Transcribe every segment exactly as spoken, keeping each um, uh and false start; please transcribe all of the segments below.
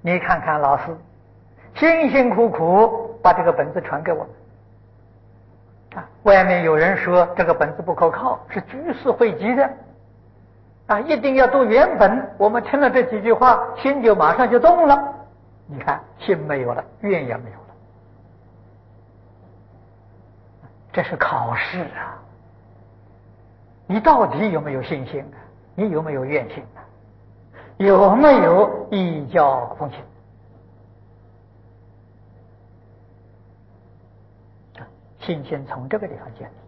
你看看老师辛辛苦苦把这个本子传给我们啊，外面有人说这个本子不可靠，是居士汇集的啊，一定要读原本。我们听了这几句话，心就马上就动了。你看，心没有了，愿也没有了。这是考试啊！你到底有没有信心啊？你有没有愿心啊？有没有依教奉行？信心从这个地方建立，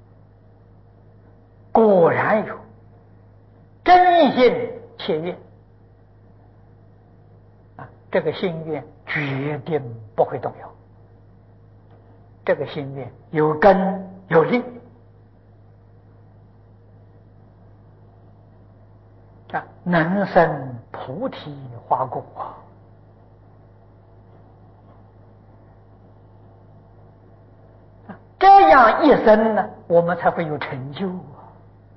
果然有真心切愿啊，这个心愿决定不会动摇。这个心愿有根有力啊，能生菩提花果啊！这样一生呢，我们才会有成就啊！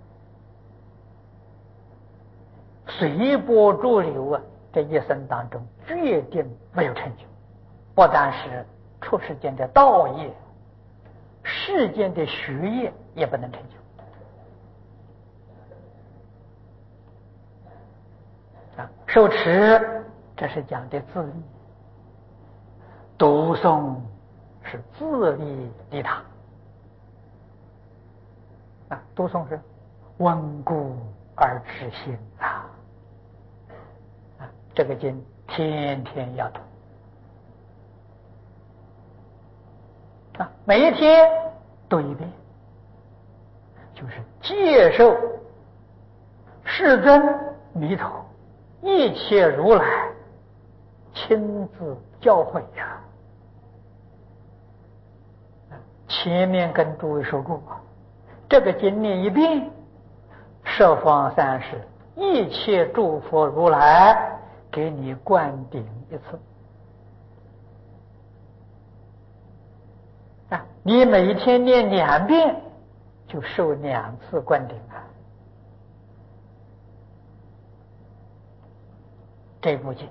随波逐流啊，这一生当中决定没有成就，不但是出世间的道业，世间的学业也不能成就啊！受持这是讲的自利，读诵是自利利他啊！读诵是温故而知新啊！啊，这个经天天要读啊，每一天读一遍，就是接受世尊弥陀一切如来亲自教诲呀！前面跟诸位说过，这个经念一遍，十方三世一切诸佛如来给你灌顶一次啊！你每天念两遍，就受两次灌顶啊！这部经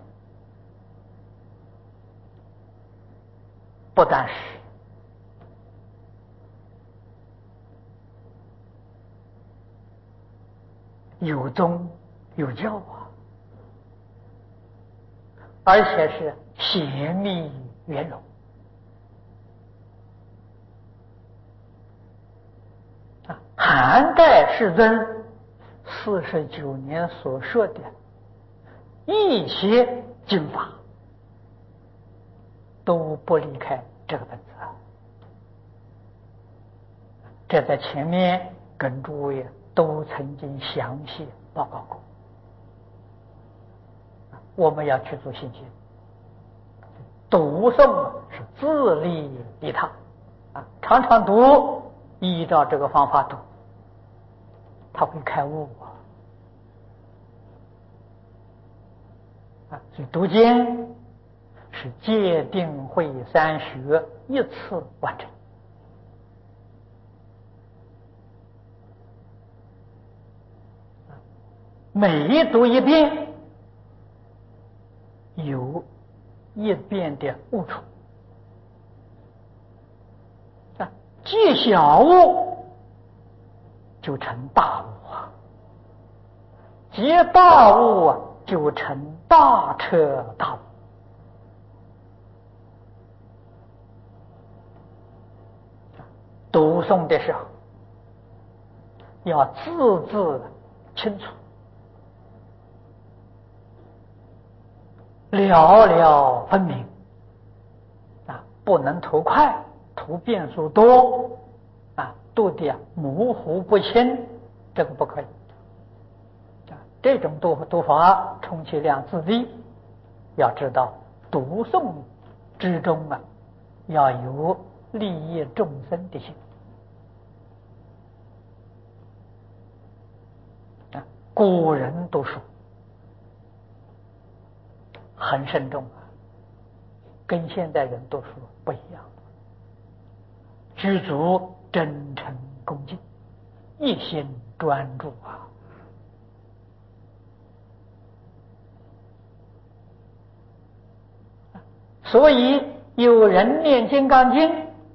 不但是有宗有教啊，而且是显密圆融啊，涵盖世尊四十九年所说的一切经法，都不离开这个本子啊！这在前面跟诸位都曾经详细报告过，我们要去做信心。读诵是自利利他啊，常常读，依照这个方法读，他会开悟啊！啊，所以读经是戒定慧三学一次完成。每一读一遍，有一遍的悟处啊，积小悟就成大悟啊，积大悟啊就成大彻大悟。读诵的时候要字字清楚，了了分明啊，不能图快，图变数多啊，读的模糊不清，这个不可以啊。这种读读法充其量自利，要知道读诵之中啊，要有利益众生的心啊。古人读书很慎重啊，跟现代人读书不一样，知足真诚恭敬，一心专注啊。 所以有人念金刚经，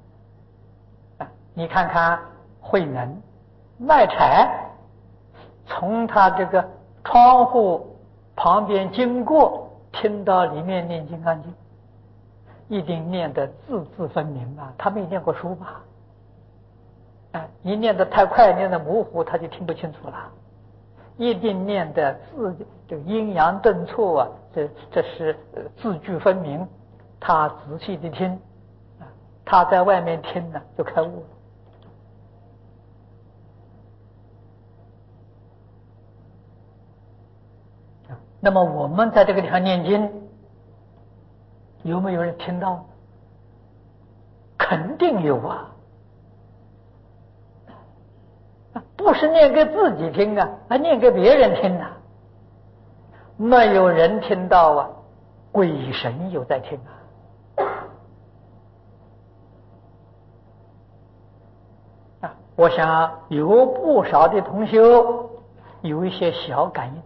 你看看慧能卖柴，从他这个窗户旁边经过，听到里面念金刚经，一定念得字字分明啊！他没念过书吧？哎，你念得太快，念得模糊，他就听不清楚了。一定念的字这个阴阳顿挫啊，这这是字句分明。他仔细的听，他在外面听呢，就开悟了。那么我们在这个地方念经，有没有人听到？肯定有啊。不是念给自己听啊，还念给别人听啊。没有人听到啊，鬼神有在听啊。啊，我想有不少的同修有一些小感应。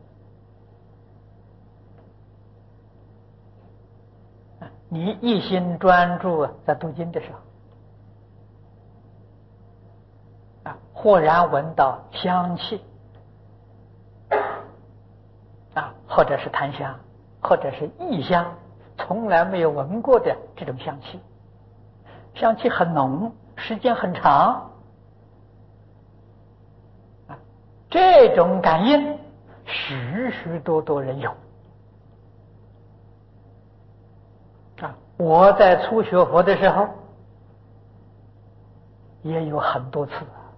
你一心专注在读经的时候，啊，忽然闻到香气，啊，或者是檀香，或者是异香，从来没有闻过的这种香气，香气很浓，时间很长，啊，这种感应许许多多人有。啊，我在初学佛的时候也有很多次。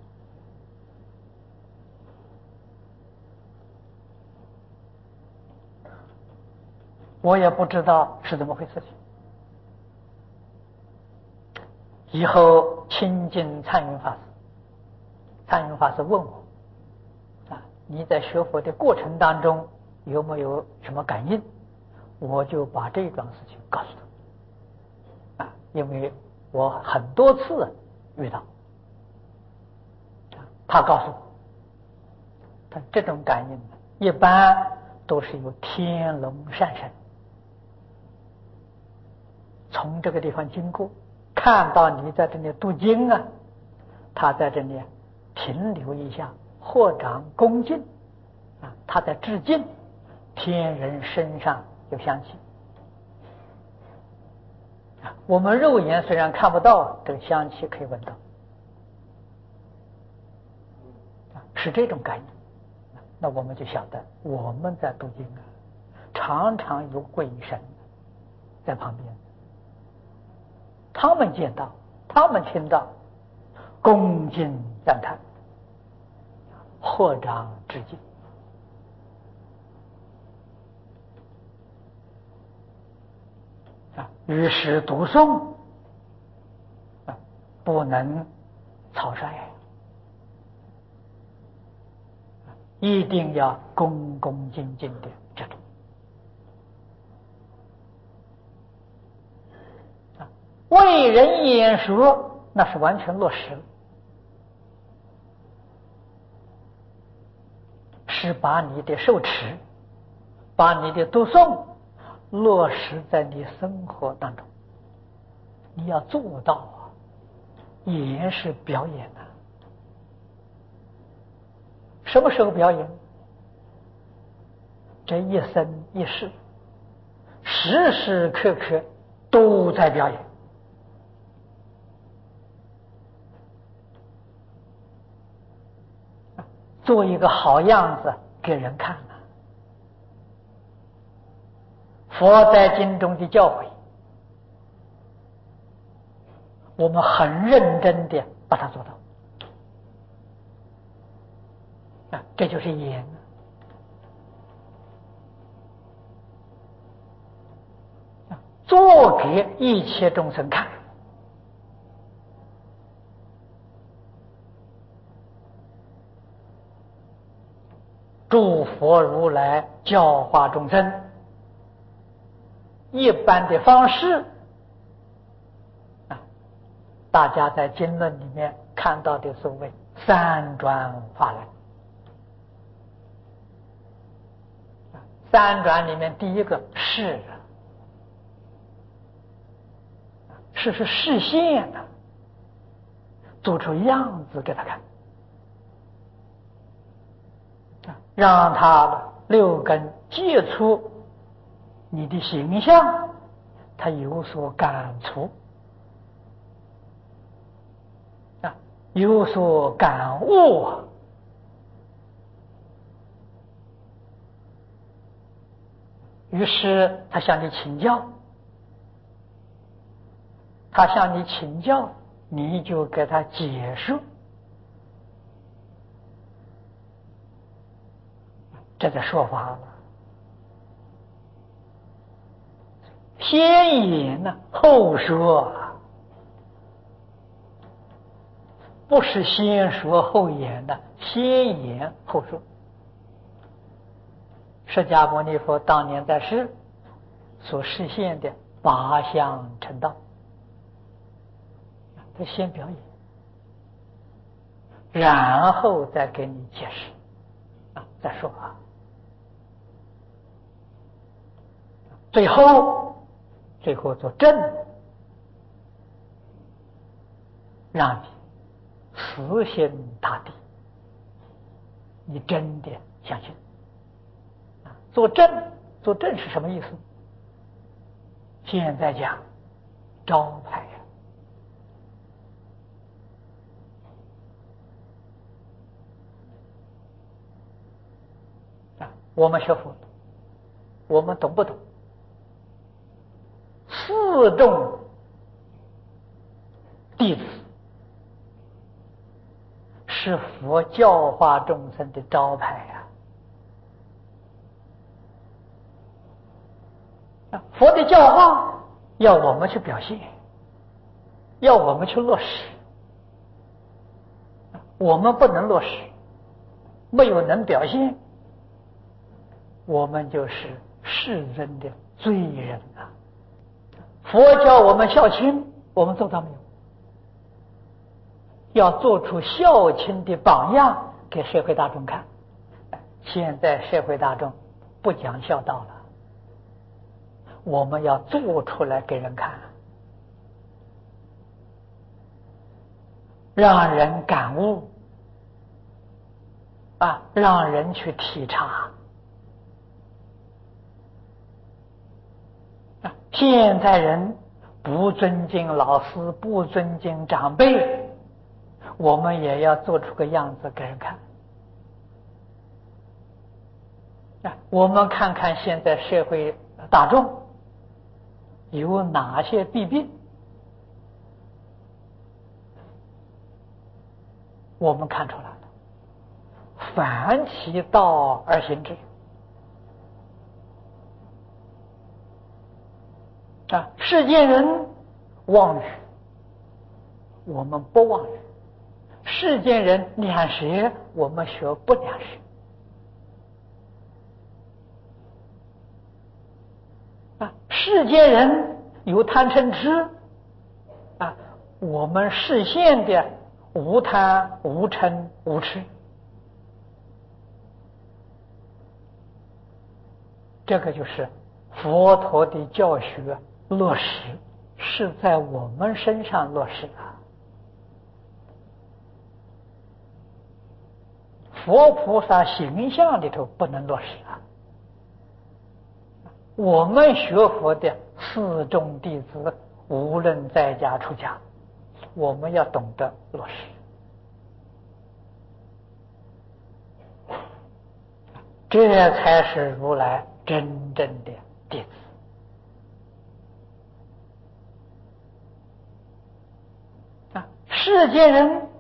我也不知道是怎么回事情。以后亲近参云法师，参云法师问我啊，你在学佛的过程当中有没有什么感应？我就把这桩事情告诉他啊，因为我很多次遇到，他告诉我，他这种感应一般都是由天龙善神从这个地方经过，看到你在这里读经啊，他在这里停留一下，合掌恭敬啊，他在致敬，天人身上有香气啊，我们肉眼虽然看不到，这个香气可以闻到啊，是这种感应。那我们就晓得我们在读经啊，常常有鬼神在旁边，他们见到，他们听到，恭敬赞叹，合掌致敬啊。于是读诵啊，不能草率，一定要恭恭敬敬的这种啊，为人演说那是完全落实了，是把你的受持，把你的读诵落实在你生活当中，你要做到啊。演是表演啊，什么时候表演？这一生一世，时时刻刻都在表演。做一个好样子给人看啊。佛在经中的教诲，我们很认真的把它做到啊，这就是演啊，做给一切众生看。诸佛如来教化众生，一般的方式啊，大家在经论里面看到的所谓三转法轮。三转里面第一个是， 是是示现的，做出样子给他看，让他的六根接触你的形象，他有所感触啊，有所感悟啊。于是他向你请教，他向你请教，你就给他解释，这个说法了。先言呢，后说，不是先说后言的，先言后说。释迦牟尼佛当年在世所实现的八相成道，他先表演，然后再给你解释啊，再说啊，最后最后做证，让你死心塌地，你真的相信。做证，做证是什么意思？现在讲招牌呀、啊，啊，我们学佛，我们懂不懂？四众弟子是佛教化众生的招牌呀、啊。佛的教化要我们去表现，要我们去落实，我们不能落实，没有能表现，我们就是世人的罪人啊！佛教我们孝亲，我们做到没有？要做出孝亲的榜样给社会大众看。现在社会大众不讲孝道了，我们要做出来给人看，让人感悟啊，让人去体察啊。现在人不尊敬老师，不尊敬长辈，我们也要做出个样子给人看啊。我们看看现在社会大众有哪些弊病，我们看出来了。凡其道而行之啊，世间人妄语，我们不妄语；世间人两舌，我们学不两舌。啊，世间人有贪嗔痴啊，我们实现的无贪无嗔无痴。这个就是佛陀的教学落实，是在我们身上落实啊。佛菩萨形象里头不能落实啊。我们学佛的四众弟子，无论在家出家，我们要懂得落实，这才是如来真正的弟子啊！世间人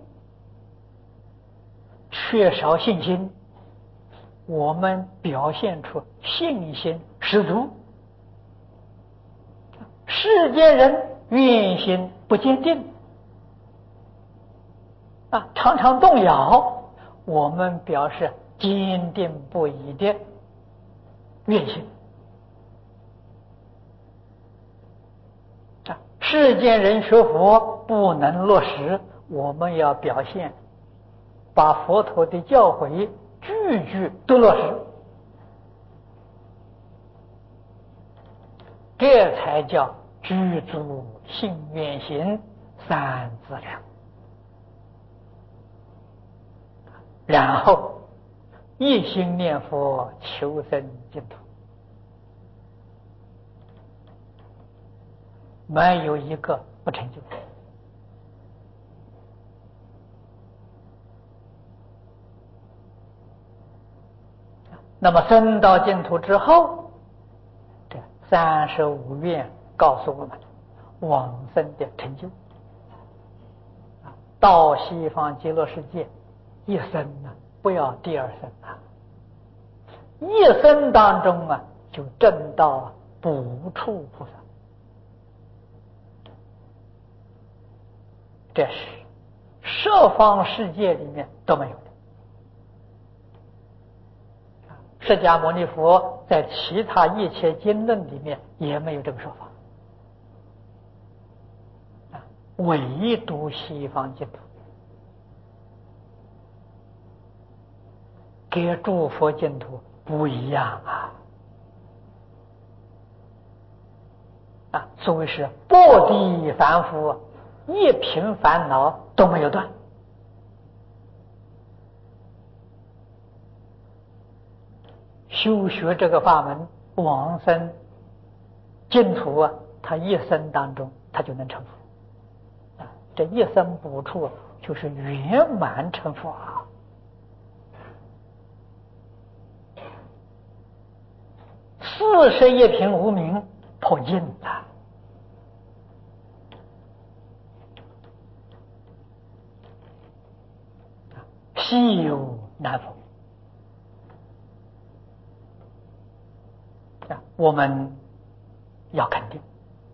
缺少信心，我们表现出信心十足；世间人愿心不坚定啊，常常动摇，我们表示坚定不移的愿心啊。世间人学佛不能落实，我们要表现把佛陀的教诲句句都落实，这才叫具足信愿行三资粮，然后一心念佛求生净土，没有一个不成就。那么升到净土之后，这三十五愿告诉我们往生的成就。到西方极乐世界，一生呢，不要第二生啊，一生当中啊，就证到不处菩萨。这是十方世界里面都没有的。释迦牟尼佛在其他一切经论里面也没有这个说法，唯独西方净土跟诸佛净土不一样啊！啊，所谓是薄地凡夫，一品烦恼都没有断。修学这个法门，往生净土啊，他一生当中他就能成佛啊！这一生不处就是圆满成佛啊！四十一品无明破尽了，稀有难逢。我们要肯定，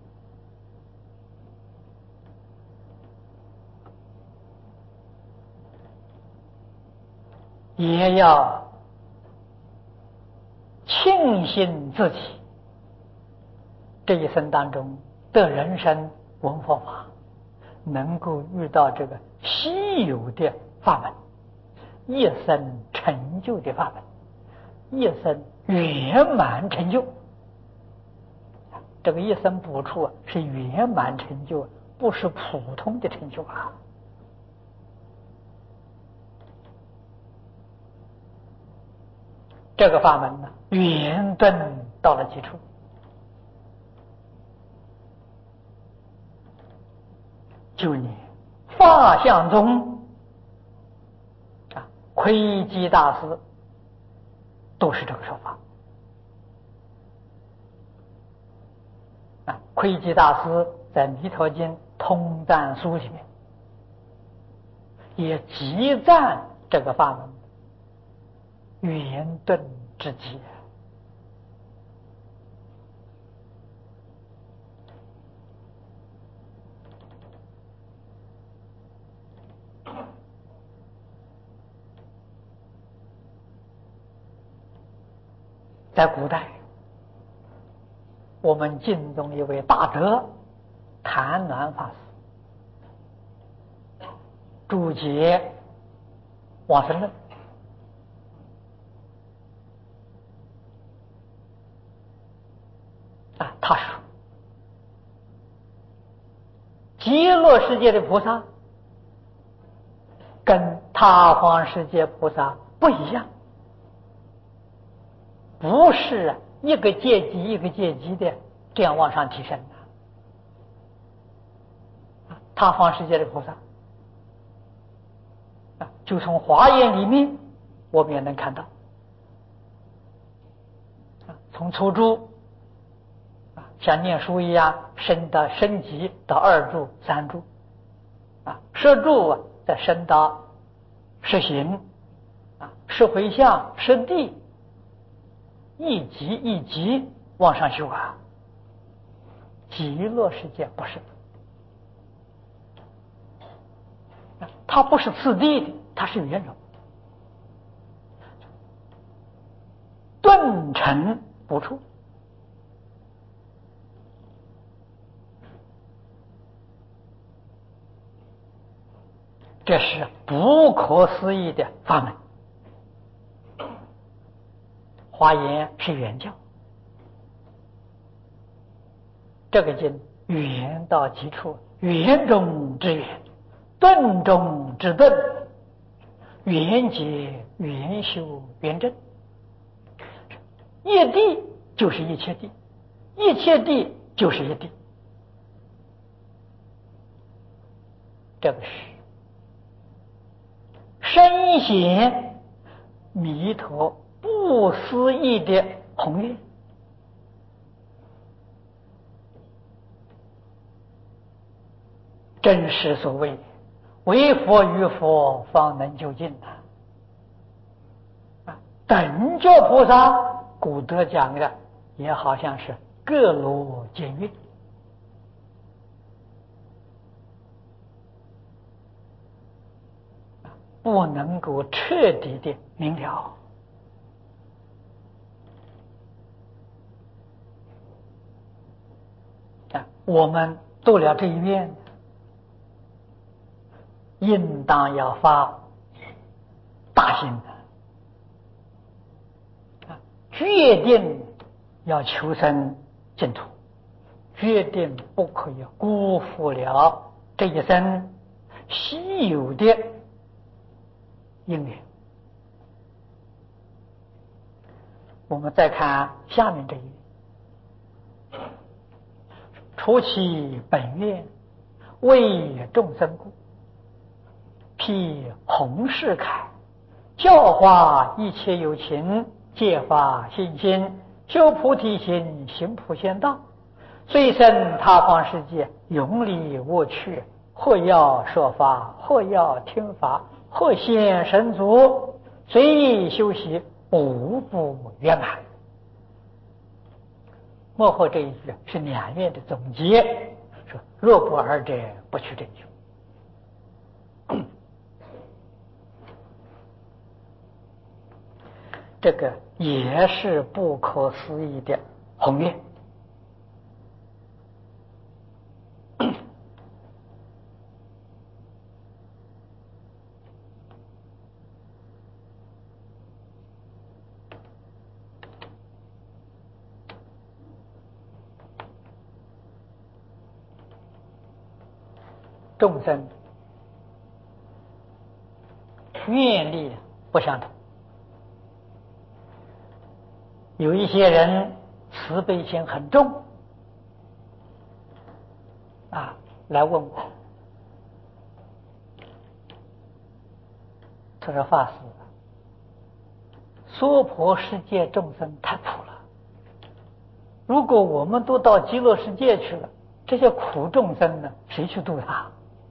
也要庆幸自己这一生当中的人生闻佛法，能够遇到这个稀有的法门，一生成就的法门，一生圆满成就。这个一生补处是圆满成就，不是普通的成就啊！这个法门呢，圆顿到了极处，就你法相宗啊，窥基大师都是这个说法。啊，窥基大师在《弥陀经通赞书》里面也极赞这个法门圆顿之极。在古代，我们敬重一位大德谭鸾法师，注解往生论啊，他说极乐世界的菩萨跟他方世界菩萨不一样，不是一个阶级一个阶级的这样往上提升的。他方世界的菩萨就从华严里面我们也能看到，从初住像念书一样升到升级到二住三住啊，摄住啊再升到摄行啊，摄回向摄地，一级一级往上修啊。极乐世界不是，它不是次第的，它是圆融顿成不处。这是不可思议的法门。华严是原教，这个经圆到极处，圆中之圆，顿中之顿，圆结圆修圆正。一地就是一切地，一切地就是一地。这个是深显弥陀不思议的宏愿。正是所谓唯佛与佛方能究竟啊！等觉菩萨古德讲的也好像是各罗监狱，不能够彻底的明了。啊，我们度了这一愿，应当要发大心啊，决定要求生净土，决定不可以辜负了这一生稀有的因缘。我们再看下面这一页，除其本愿，为众生故，辟弘誓凯，教化一切有情，借发信心，修菩提心，行普贤道，虽生他方世界，永离无趣，或要说法，或要听法，或现神足，随意修习，无不圆满。幕后这一句是两愿的总结，说若不尔者，不取真修。这个也是不可思议的宏愿。众生愿力不相同，有一些人慈悲心很重啊，来问我，他说法师，娑婆世界众生太苦了，如果我们都到极乐世界去了，这些苦众生呢，谁去度他？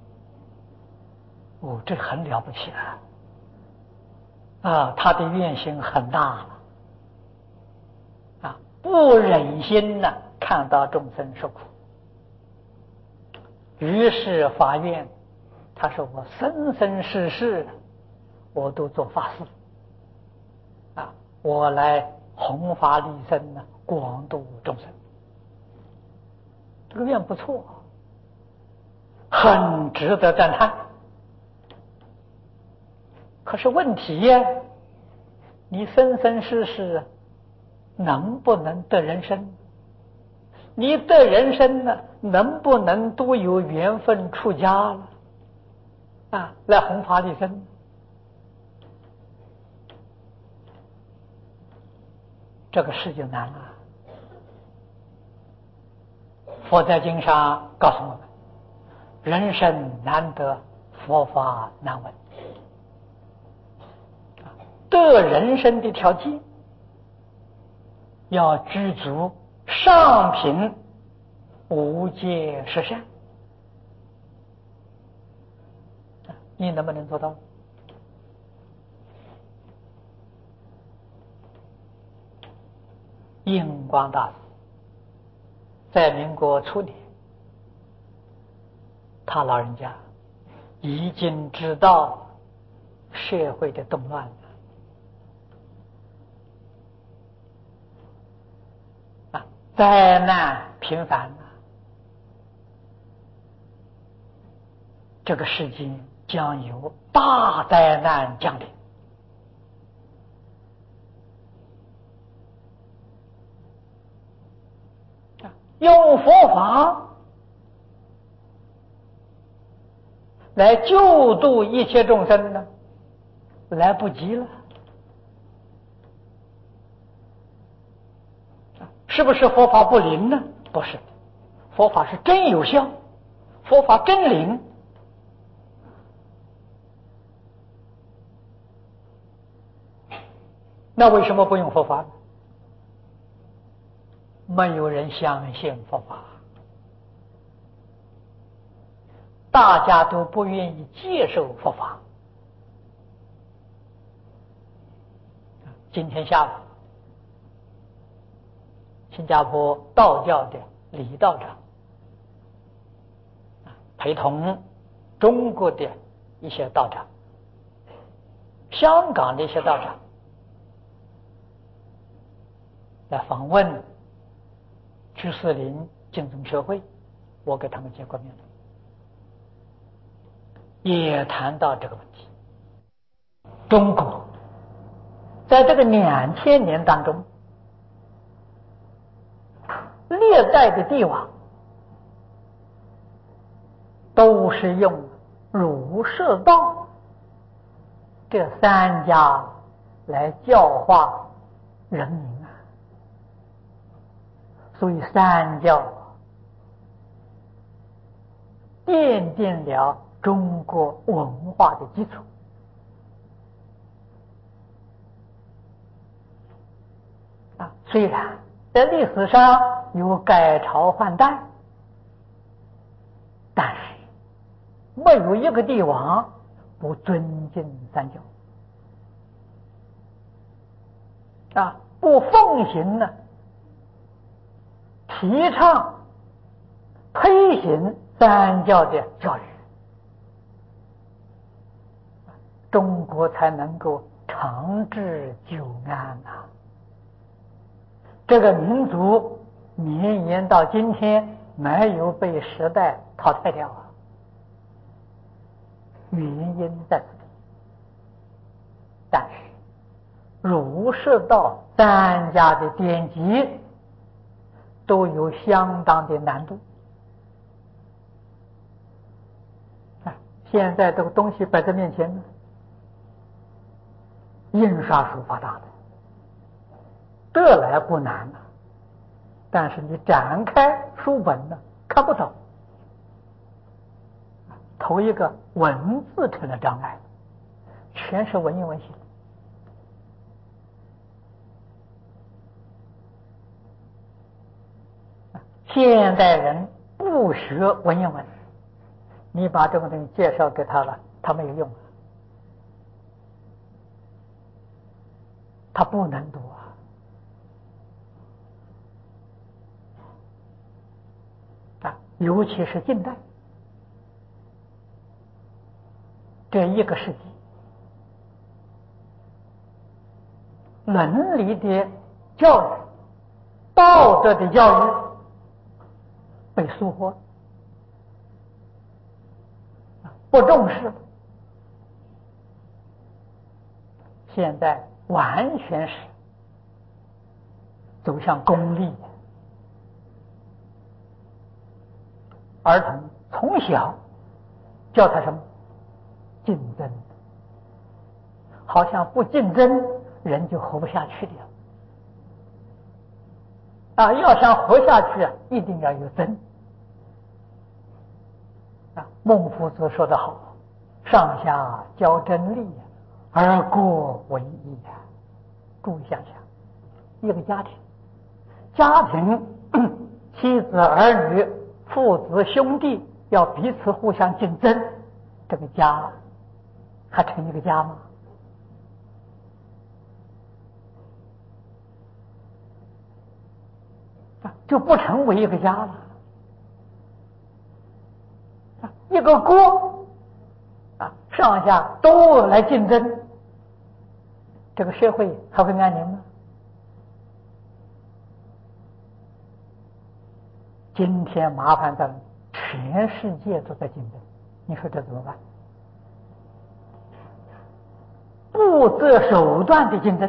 哦，这很了不起啊！啊，他的愿心很大了，啊，不忍心呢看到众生受苦，于是发愿，他说我生生世世我都做法事，啊，我来弘法利生呢，广度众生。这个愿不错，很值得赞叹。可是问题呀，你生生世世能不能得人生？你得人生呢，能不能都有缘分出家了啊，来弘法利生？这个事就难了。佛在经上告诉我们，人生难得，佛法难闻。得人生的条件要具足上品无戒十善，你能不能做到？印光大师在民国初年，他老人家已经知道社会的动乱了，啊，灾难频繁了，这个世界将有大灾难降临。用佛法来救度一切众生呢，来不及了。是不是佛法不灵呢？不是，佛法是真有效，佛法真灵。那为什么不用佛法呢？没有人相信佛法，大家都不愿意接受佛法。今天下午，新加坡道教的李道长陪同中国的一些道长、香港的一些道长来访问居士林净宗学会，我给他们见过面，也谈到这个问题。中国在这个两千年当中，历代的帝王都是用儒释道这三家来教化人民啊，所以三教奠定了中国文化的基础啊。虽然在历史上有改朝换代，但是没有一个帝王不尊敬三教啊，不奉行呢，提倡推行三教的教育，中国才能够长治久安呐、啊。这个民族绵延到今天，没有被时代淘汰掉啊，原因在此。但是儒释道三家的典籍都有相当的难度啊！现在这个东西摆在面前呢，印刷术发达的，得来不难啊，但是你展开书本呢，看不懂，头一个文字成了障碍，全是文言文写的。现代人不学文言文，你把这个东西介绍给他了，他没有用，他不能读啊！啊，尤其是近代这一个世纪，伦理的教育、道德的教育被疏忽，不重视，现在完全是走向功利。儿童从小教他什么？竞争，好像不竞争人就活不下去的啊！要想活下去啊，一定要有争啊！孟夫子说得好，上下交争利，而国为义啊！注意想想，一个家庭，家庭妻子儿女父子兄弟要彼此互相竞争，这个家还成一个家吗？就不成为一个家了。一个国啊，上下都来竞争，这个社会还会安宁吗？今天麻烦在全世界都在竞争，你说这怎么办？不择手段的竞争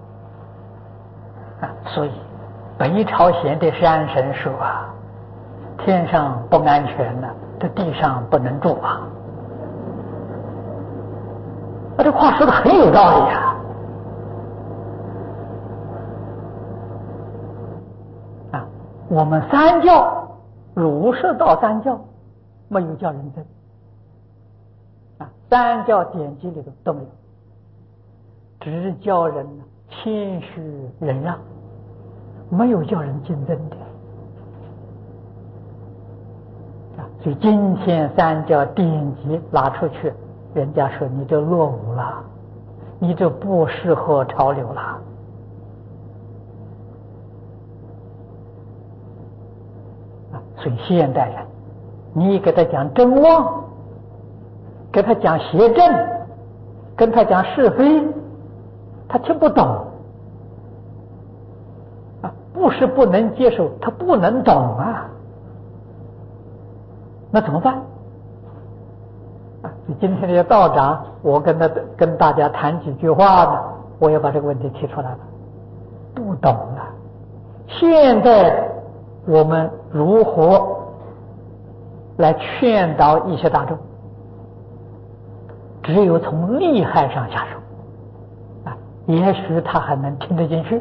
啊！所以北朝鲜的山神说啊， 天上不安全了，这地上不能住啊！啊，这话说的很有道理啊！啊，我们三教儒释道三教没有叫人争啊，三教典籍里头都没有，只教人谦虚忍让，没有叫人竞争的。所以今天三教典籍拿出去，人家说你这落伍了，你这不适合潮流了。啊，所以现代人，你给他讲真妄，给他讲邪正，跟他讲是非，他听不懂。啊，不是不能接受，他不能懂啊。那怎么办？啊，今天这些道长，我跟他跟大家谈几句话呢，我也把这个问题提出来了。不懂了，现在我们如何来劝导一些大众？只有从利害上下手啊，也许他还能听得进去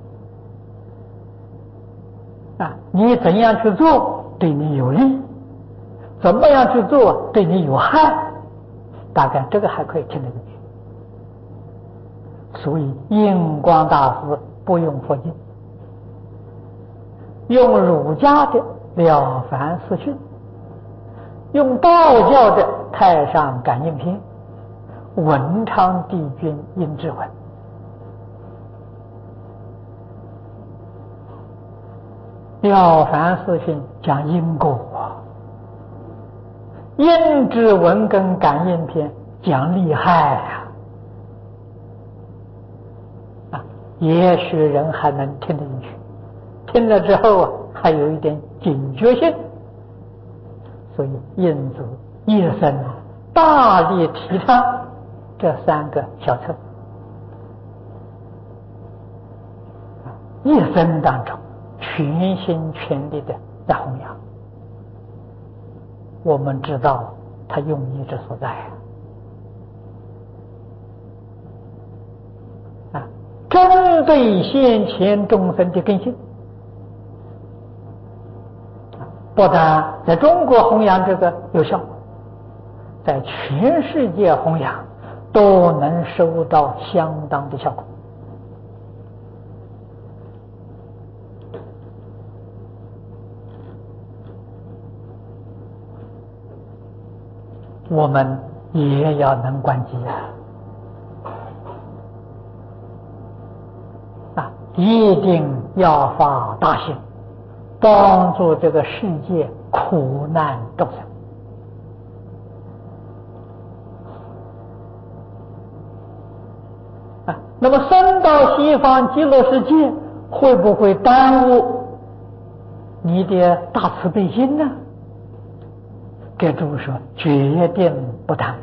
啊。你怎样去做对你有利？怎么样去做对你有害？大概这个还可以听得进去。所以印光大师不用佛经，用儒家的《了凡四训》，用道教的《太上感应篇》，文昌帝君应智文。《了凡四训》讲因果，应智文跟感应篇讲利害呀、啊，啊，也许人还能听得进去，听了之后啊，还有一点警觉性，所以印祖一生大力提倡这三个小册，啊，一生当中全心全力的在弘扬。我们知道他用意之所在啊，针对先前众生的根性，不但在中国弘扬这个有效，在全世界弘扬都能收到相当的效果。我们也要能观机啊！啊，一定要发大心，帮助这个世界苦难众生。啊，那么升到西方极乐世界，会不会耽误你的大慈悲心呢？给诸位说，决定不耽误，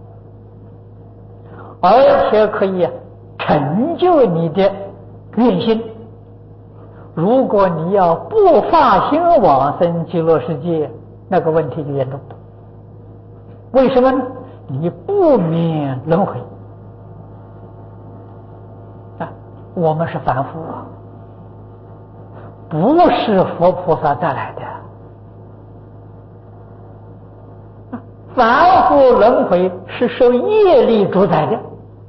而且可以成就你的愿心。如果你要不发心往生极乐世界，那个问题就严重。为什么呢？你不免轮回啊！我们是凡夫啊，不是佛菩萨带来的。凡夫轮回是受业力主宰的，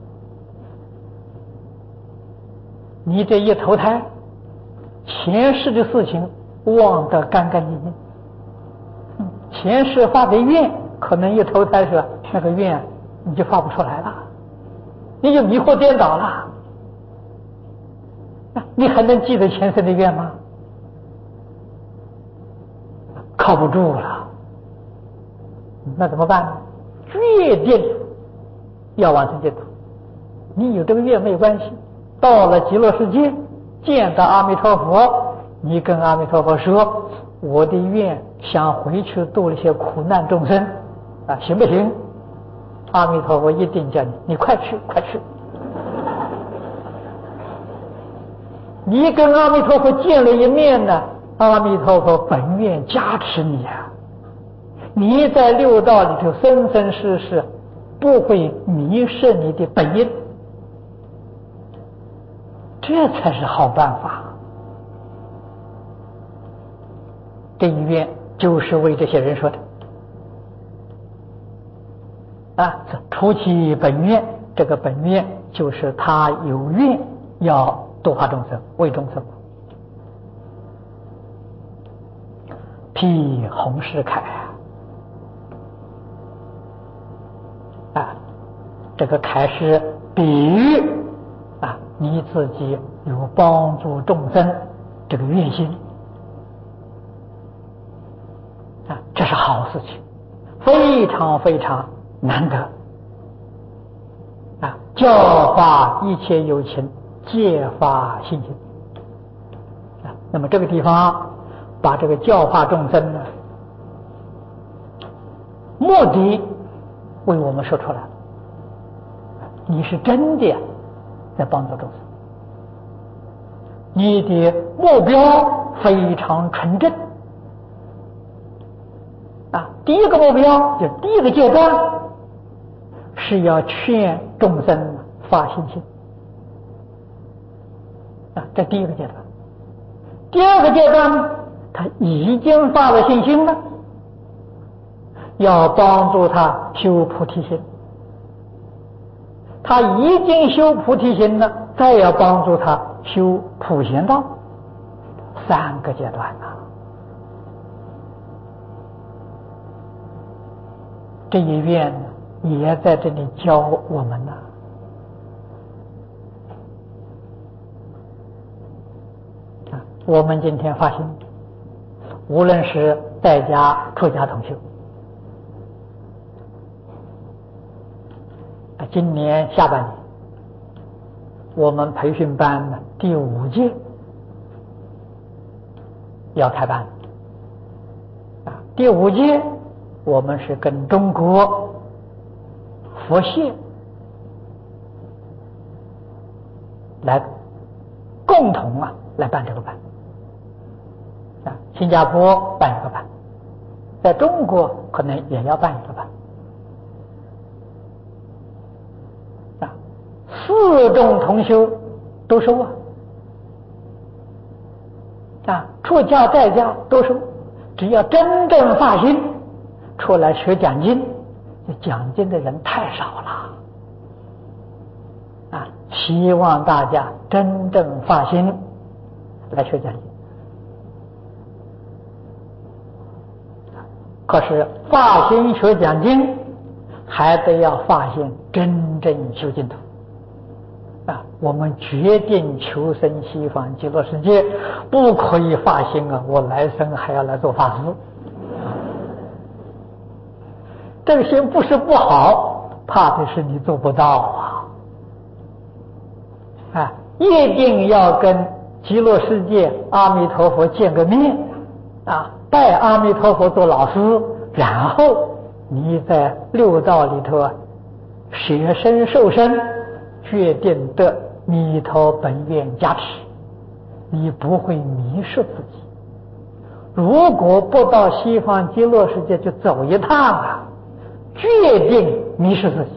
你这一投胎，前世的事情忘得干干净净，前世发的愿，可能一投胎时那个愿你就发不出来了，你就迷惑颠倒了，你还能记得前世的愿吗？靠不住了。那怎么办呢？决定要往生净土。你有这个愿没有关系，到了极乐世界见到阿弥陀佛，你跟阿弥陀佛说，我的愿想回去度一些苦难众生啊，行不行？阿弥陀佛一定叫你，你快去快去。你跟阿弥陀佛见了一面呢， 阿弥陀佛本愿加持你啊，你在六道里头生生世世不会迷失你的本因，这才是好办法。这一愿就是为这些人说的啊，除其本愿，这个本愿就是他有愿要度化众生，为众生。披红石铠啊，这个铠是比喻啊，你自己有帮助众生这个愿心啊，这是好事情，非常非常难得啊！教化一切有情，皆发信心啊。那么这个地方把这个教化众生呢，目的为我们说出来了，你是真的在帮助众生，你的目标非常纯正啊。第一个目标就是第一个阶段是要劝众生发信心啊，这第一个阶段。第二个阶段他已经发了信心了，要帮助他修菩提心，他已经修菩提心了，再要帮助他修普贤道，三个阶段啊。这一愿也在这里教我们呢啊，我们今天发心，无论是在家出家同修啊，今年下半年我们培训班呢第五届要开办啊，第五届我们是跟中国佛系来共同啊来办这个班啊，新加坡办一个班，在中国可能也要办一个班啊，四众同修都收啊啊，出家在家都收，只要真正发心出来学讲经，讲经的人太少了啊！希望大家真正发心来学讲经。可是发心学讲经，还得要发心真正修净土啊！我们决定求生西方极乐世界，不可以发心啊！我来生还要来做法师。这个心不是不好，怕的是你做不到啊！啊，一定要跟极乐世界阿弥陀佛见个面啊，拜阿弥陀佛做老师，然后你在六道里头啊，舍身受身，决定得弥陀本愿加持，你不会迷失自己。如果不到西方极乐世界去走一趟啊，决定迷失自己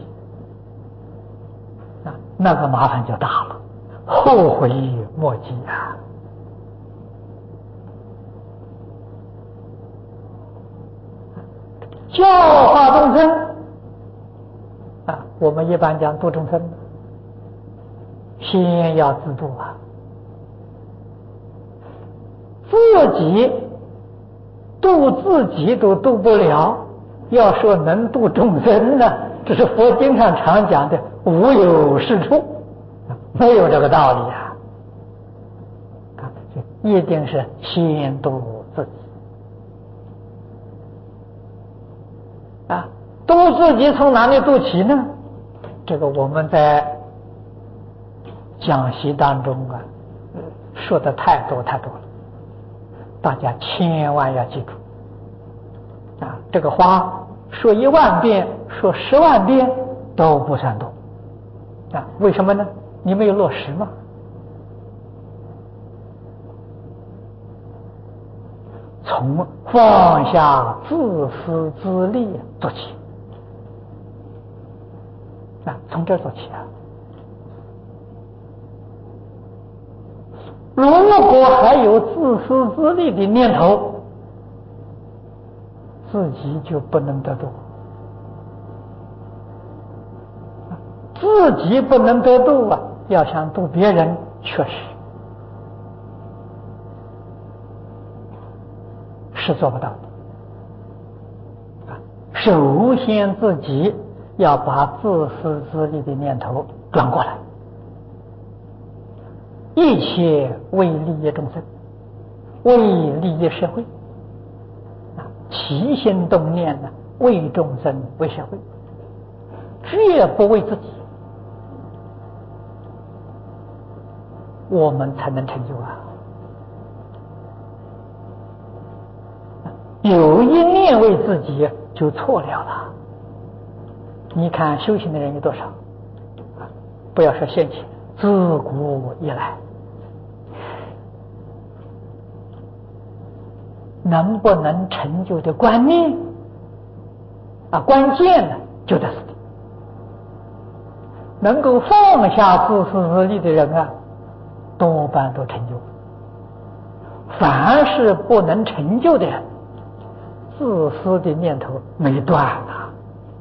啊，那个麻烦就大了，后悔莫及啊！教化众生啊，我们一般讲度众生，先要自度啊，自己度自己都度不了。要说能度众生呢，这是佛经上常讲的无有是处，没有这个道理啊！啊，一定是先度自己啊！度自己从哪里度起呢？这个我们在讲习当中啊，说的太多太多了，大家千万要记住。啊，这个话说一万遍，说十万遍都不算多啊！为什么呢？你没有落实吗？ 从放下自私自利做起啊，从这做起啊。如果还有自私自利的念头，自己就不能得度，自己不能得度啊，要想度别人，确实是做不到的啊。首先自己要把自私自利的念头转过来，一切为利益众生，为利益社会啊，起心动念呢，为众生为社会，绝不为自己，我们才能成就啊。有一念为自己就错了了。你看修行的人有多少啊？不要说现前，自古以来，能不能成就的观念啊，关键呢就在此地。能够放下自私自利的人啊，多半都成就。凡是不能成就的人，自私的念头没断啊！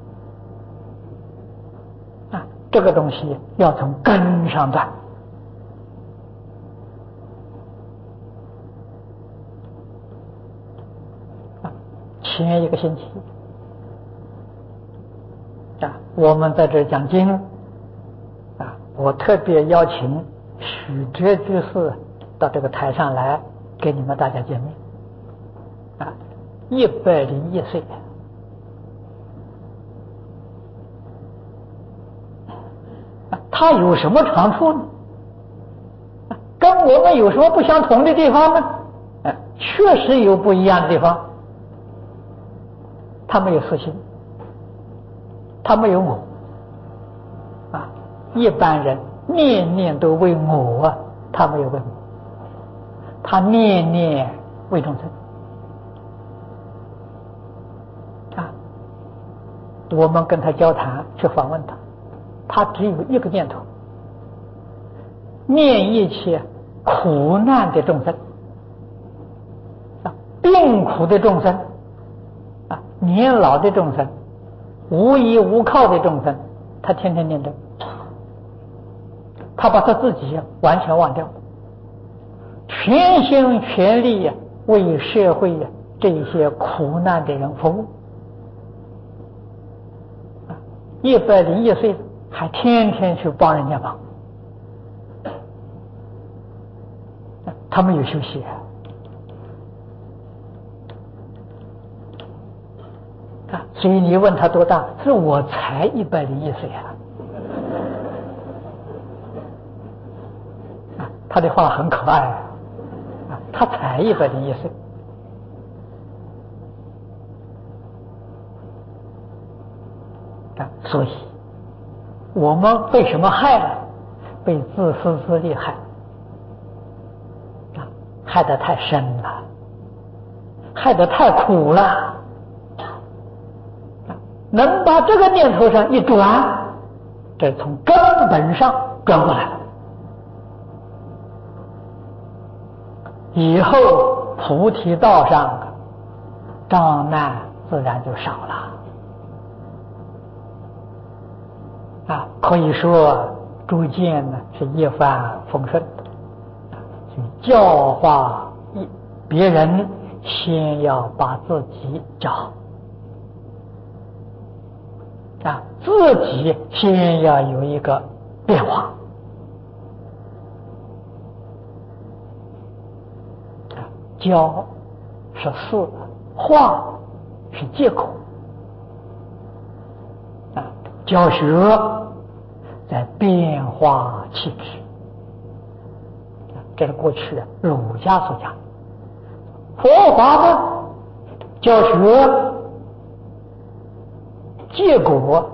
啊，这个东西要从根上断。啊，前一个星期啊，我们在这讲经啊，我特别邀请许哲居士到这个台上来给你们大家见面啊。一百零一岁，他有什么长处呢？跟我们有什么不相同的地方呢？确实有不一样的地方。他没有私心，他没有我啊。一般人念念都为我啊，他没有为我，他念念为众生。我们跟他交谈，去访问他，他只有一个念头：念一切苦难的众生啊，病苦的众生啊，年老的众生，无依无靠的众生，他天天念着，他把他自己完全忘掉，全心全力为社会这些苦难的人服务。一百零一岁还天天去帮人家忙，他没有休息啊！所以你问他多大，是我才一百零一岁啊！啊，他的话很可爱啊！啊，他才一百零一岁。所以我们被什么害了？被自私自利害啊，害得太深了，害得太苦了。能把这个念头上一转，这从根本上转过来了，以后菩提道上障难自然就少了。啊，可以说逐渐呢是一帆风顺，所以教化一别人，先要把自己教好啊，自己先要有一个变化啊，教是事，化是借口啊，教学在变化气质，这是过去儒家所讲的。佛法的教学结果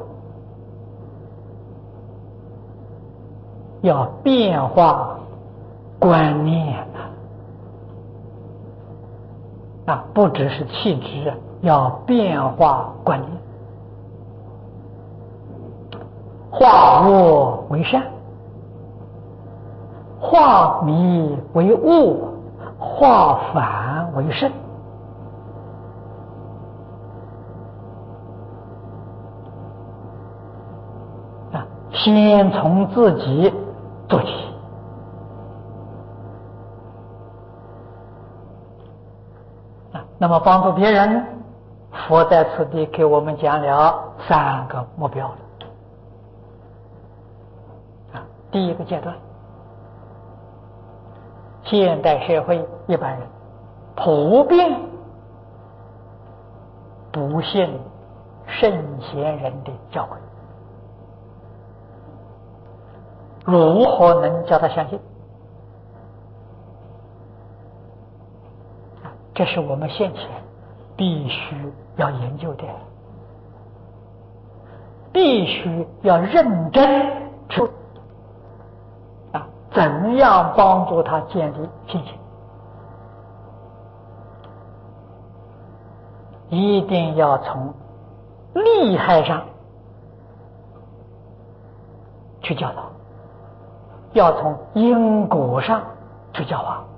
要变化观念啊，不只是气质，要变化观念，化恶为善，化迷为悟，化繁为圣。啊，先从自己做起。啊，那么帮助别人，佛在此地给我们讲了三个目标了。啊，第一个阶段，现代社会一般人普遍不信圣贤人的教诲，如何能叫他相信？这是我们现前必须要研究的，必须要认真去啊，怎样帮助他建立信心？一定要从利害上去教导，要从因果上去教化。